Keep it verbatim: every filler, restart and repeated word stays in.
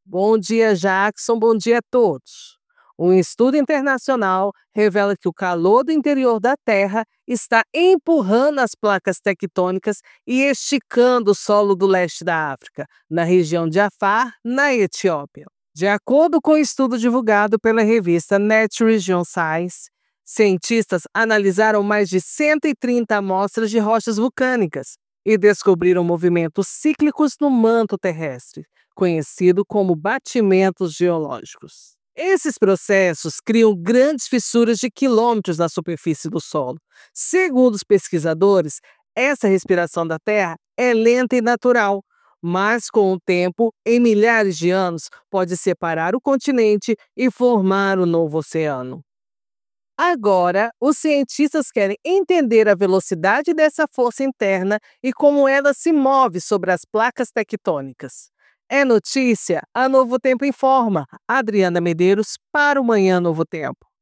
Bom dia, Jackson. Bom dia a todos. Um estudo internacional revela que o calor do interior da Terra está empurrando as placas tectônicas e esticando o solo do leste da África, na região de Afar, na Etiópia. De acordo com o um estudo divulgado pela revista Nature Geoscience, cientistas analisaram mais de cento e trinta amostras de rochas vulcânicas e descobriram movimentos cíclicos no manto terrestre, conhecido como batimentos geológicos. Esses processos criam grandes fissuras de quilômetros na superfície do solo. Segundo os pesquisadores, essa respiração da Terra é lenta e natural, mas com o tempo, em milhares de anos, pode separar o continente e formar um novo oceano. Agora, os cientistas querem entender a velocidade dessa força interna e como ela se move sobre as placas tectônicas. É notícia, a Novo Tempo informa. Adriana Medeiros para o Manhã Novo Tempo.